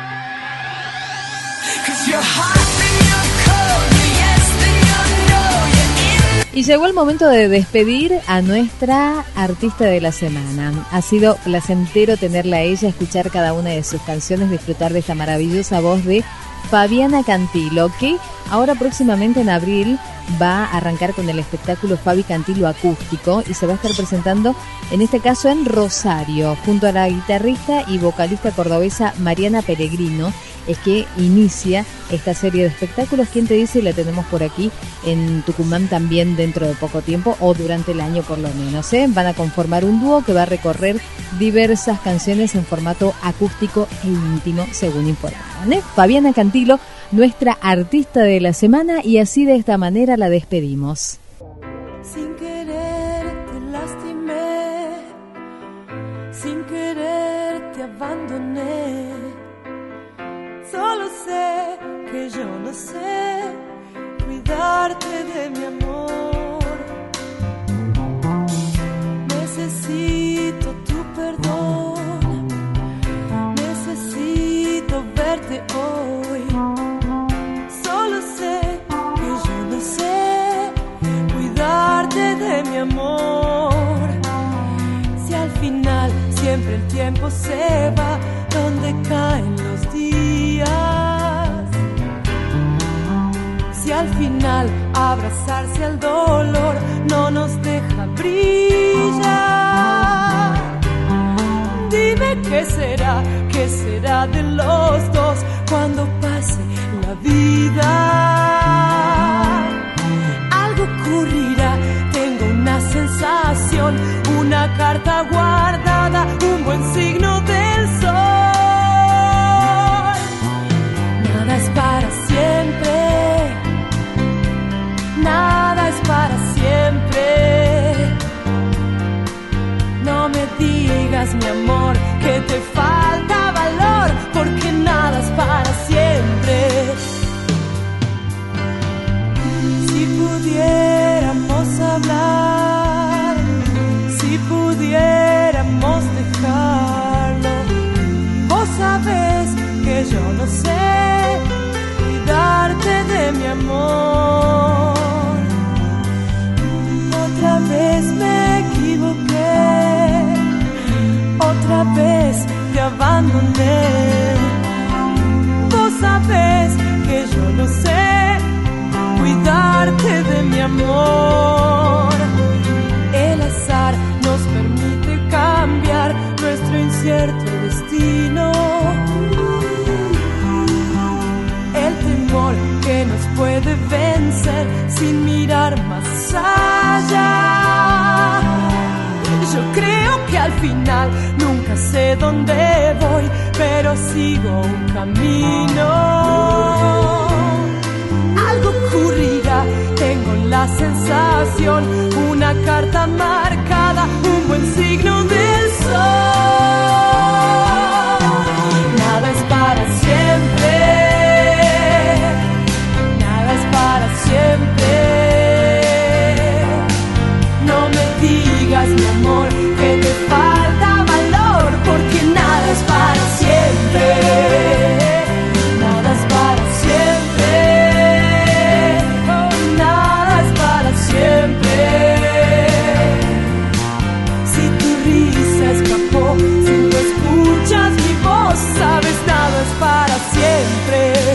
'Cause you're hot and you're cold, you're yes then you're no, you're in. Y llegó el momento de despedir a nuestra artista de la semana. Ha sido placentero tenerla a ella, escuchar cada una de sus canciones, disfrutar de esta maravillosa voz de Fabiana Cantilo, que ahora próximamente en abril va a arrancar con el espectáculo Fabi Cantilo acústico y se va a estar presentando, en este caso en Rosario, junto a la guitarrista y vocalista cordobesa Mariana Pellegrino. Es que inicia esta serie de espectáculos. ¿Quién te dice? La tenemos por aquí en Tucumán también dentro de poco tiempo o durante el año por lo menos, ¿eh? Van a conformar un dúo que va a recorrer diversas canciones en formato acústico e íntimo, según informaron, ¿eh? Fabiana Cantilo, nuestra artista de la semana, y así de esta manera la despedimos. Sin querer te lastimé, sin querer te abandoné. Solo sé que yo no sé cuidarte de mi amor. Necesito tu perdón, necesito verte hoy. Solo sé que yo no sé cuidarte de mi amor. Si al final siempre el tiempo se va donde caen los días, si al final abrazarse al dolor no nos deja brillar, dime qué será de los dos cuando pase la vida. Algo ocurrirá, tengo una sensación, una carta guardada, un buen signo del sol. Nada es para siempre, nada es para siempre. No me digas, mi amor, que te falta valor, porque nada es para siempre. Si pudiéramos hablar, si pudiéramos dejarlo, vos sabés que yo no sé cuidarte de mi amor. Otra vez me equivoqué, otra vez te abandoné. Vos sabés que yo no sé cuidarte de mi amor. El azar nos permite cambiar nuestro incierto destino. El temor que nos puede vencer sin mirar más allá. Yo creo que al final nunca sé dónde voy, pero sigo un camino. Algo ocurrirá, tengo la sensación, una carta marcada, un buen signo del sol. Nada es para siempre, nada es para siempre. No me digas, mi amor, que te falta valor, porque nada es para siempre. Nada es para siempre. Oh, nada es para siempre. Si tu risa escapó, si no escuchas mi voz, sabes, nada es para siempre.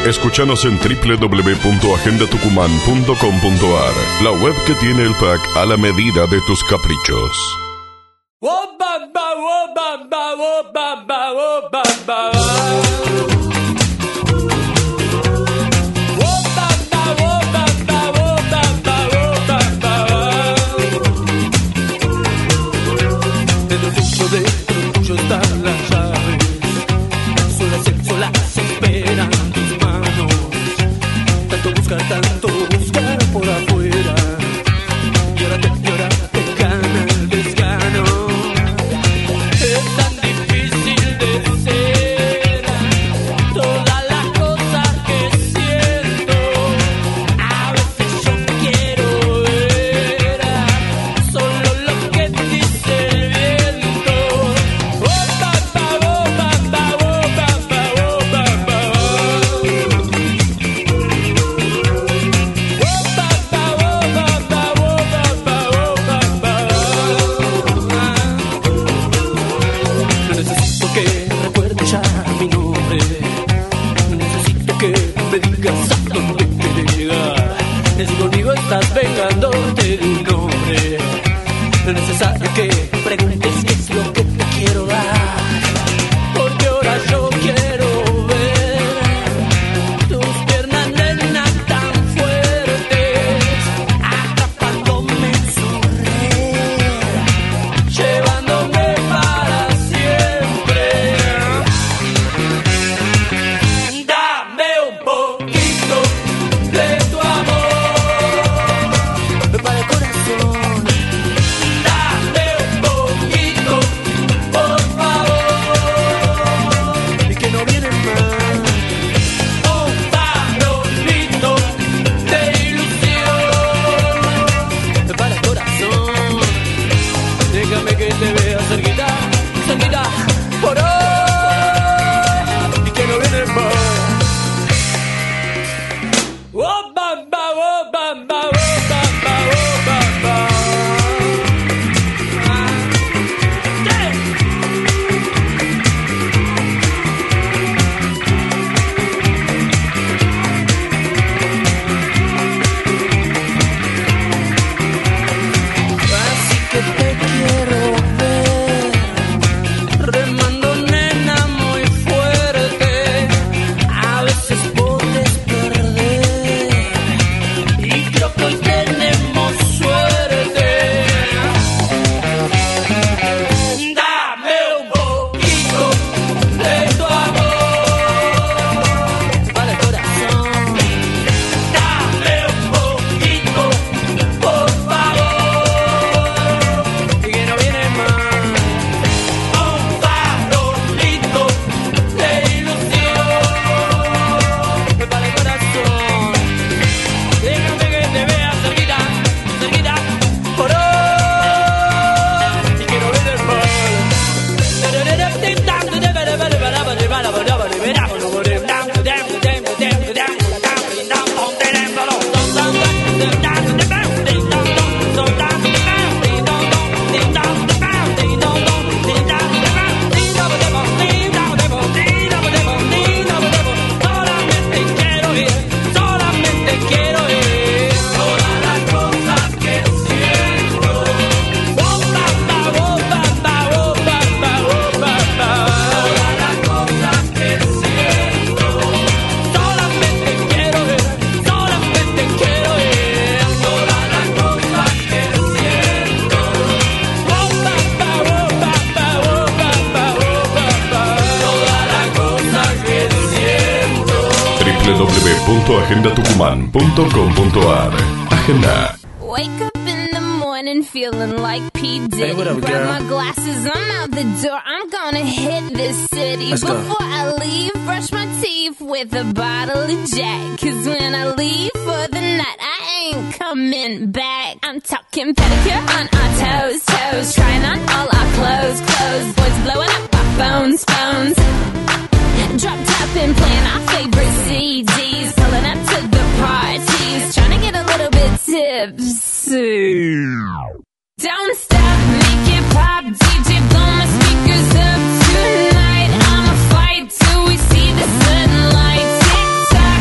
Escúchanos en www.agendatucumán.com.ar, la web que tiene el pack a la medida de tus caprichos. Dentro tuyo están las llaves, solas esperan tus manos. Tanto buscar por afuera, y ahora te gana el desgano. Es tan difícil de ser todas las cosas que siento. A veces yo quiero ver solo lo que dice el viento. Necesito que recuerdes ya mi nombre. Necesito que me digas a dónde quieres llegar. Si conmigo estás vengándote de un nombre. No es necesario que preguntes qué es lo que te quiero dar, porque ahora yo quiero ver tus piernas, nena, tan fuertes, atrapándome en su red, llevándome para siempre. Dame un poquito de tu amor para el corazón. Dame un poquito, por favor, y que no viene más. Un farolito de ilusión para el corazón. Déjame que te vea cerquita, cerquita, por hoy, y que no viene más. Oh, bamba, oh, bamba, oh, bamba, oh, bamba. Así que te quiero ver remando, nena, muy fuerte. A veces puedes perder y creo que hoy tenemos suerte. Dame un poquito de tu amor para el corazón. Dame un poquito, por favor, y que no viene más. Un farolito de ilusión para el corazón. Déjame que te vea cerquita, cerquita, por hoy, y que no viene más. Solamente quiero ir, todas las cosas que siento. Oh, bamba, oh, bamba, oh, bamba, oh, bamba. Todas las cosas que siento. Solamente quiero ir, solamente quiero ir. Todas las cosas que siento. Oh, bamba, oh, bamba, oh, bamba, oh, bamba. Todas las cosas que siento. www.agendatucumán.com.ar. Agenda. Wake up in the morning feeling like P. Diddy. Hey, what up, Grab girl? my glasses, I'm out the door. I'm gonna hit this city. Let's go. Before I leave, brush my teeth with a bottle of Jack. 'Cause when I leave for the night, I ain't coming back. I'm talking pedicure on our toes, toes. Trying on all our clothes, clothes. Boys blowing up our phones, phones. Drop top and playing our favorite CDs. Pulling up to the parties. Trying to get a little bit tipsy. Don't stop, make it pop. DJ, blow my speakers up tonight. I'ma fight till we see the sunlight. Tick tock,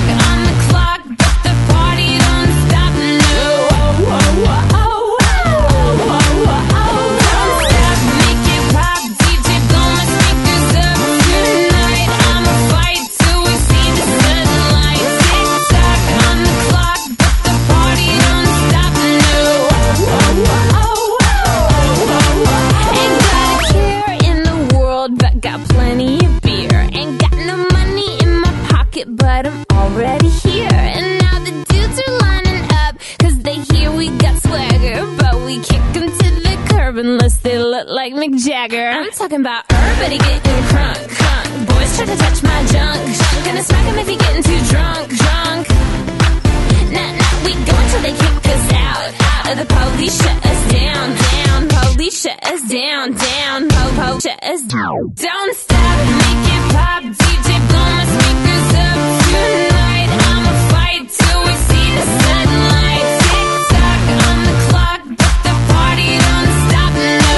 I'm talking about everybody getting crunk, crunk. Boys try to touch my junk, junk. Gonna smack him if he getting too drunk, drunk. Nah, nah, we go until they kick us out, out. Or the police shut us down, down. Police shut us down, down. Po-po shut us down. Don't stop, make it pop. DJ blow my speakers up tonight. I'ma fight till we see the sunlight. Tick-tock on the clock, but the party don't stop, no.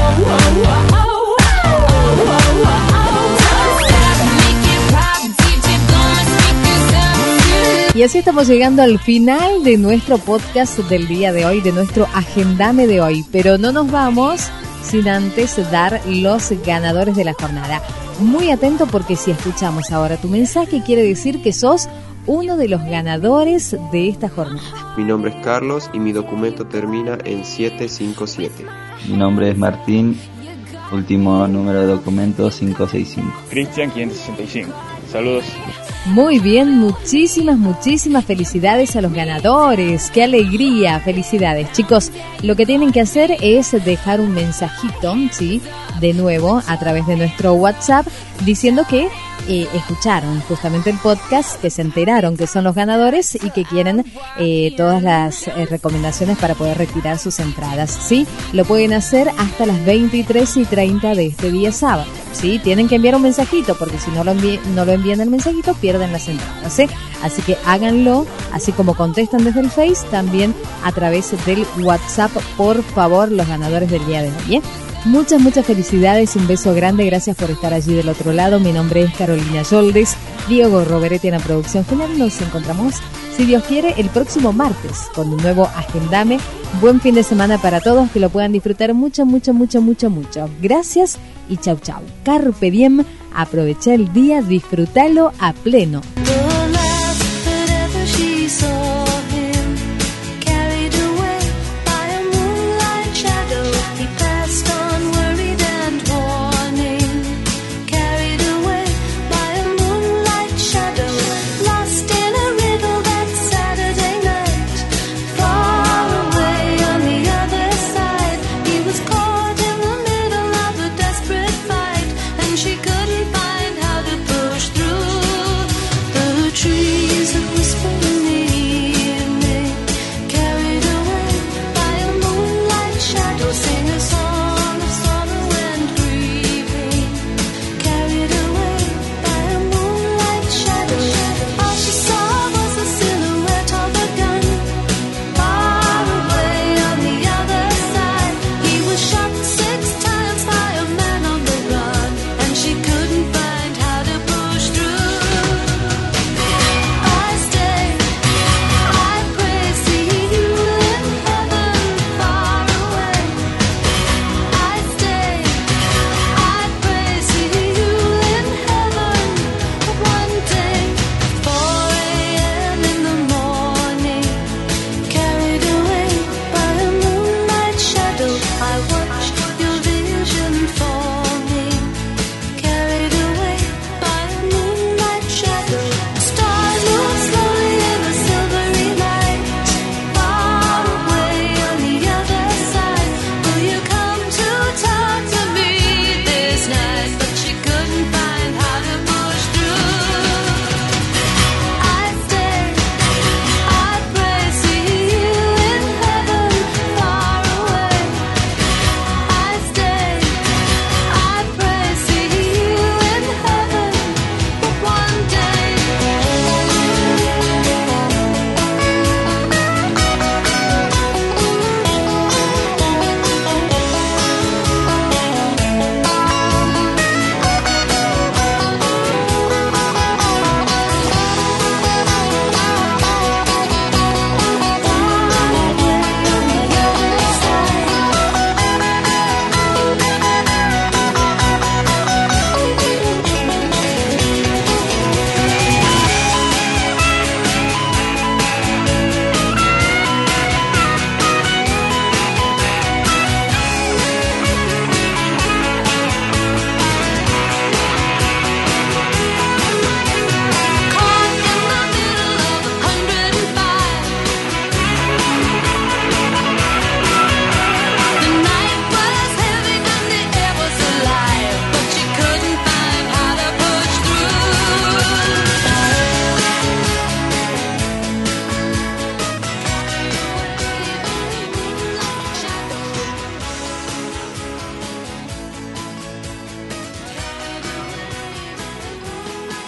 Y así estamos llegando al final de nuestro podcast del día de hoy, de nuestro Agendame de hoy. Pero no nos vamos sin antes dar los ganadores de la jornada. Muy atento porque si escuchamos ahora tu mensaje quiere decir que sos uno de los ganadores de esta jornada. Mi nombre es Carlos y mi documento termina en 757. Mi nombre es Martín, último número de documento 565. Cristian 565. Saludos. Muy bien, muchísimas felicidades a los ganadores. ¡Qué alegría! Felicidades, chicos. Lo que tienen que hacer es dejar un mensajito, ¿sí? De nuevo, a través de nuestro WhatsApp, diciendo que escucharon justamente el podcast, que se enteraron que son los ganadores y que quieren todas las recomendaciones para poder retirar sus entradas, ¿sí? Lo pueden hacer hasta las 23:30 de este día sábado, ¿sí? Tienen que enviar un mensajito porque si no lo envían el mensajito pierden las entradas, ¿sí? Así que háganlo, así como contestan desde el Face, también a través del WhatsApp, por favor, los ganadores del día de hoy, ¿eh? Muchas felicidades, un beso grande, gracias por estar allí del otro lado. Mi nombre es Carolina Yoldes, Diego Roveretti en la producción general. Nos encontramos, si Dios quiere, el próximo martes con un nuevo Agendame. Buen fin de semana para todos, que lo puedan disfrutar mucho. Gracias y chau. Carpe diem, aprovecha el día, disfrútalo a pleno. She couldn't find how to push through the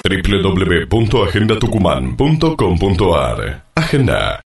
www.agendatucumán.com.ar. Agenda.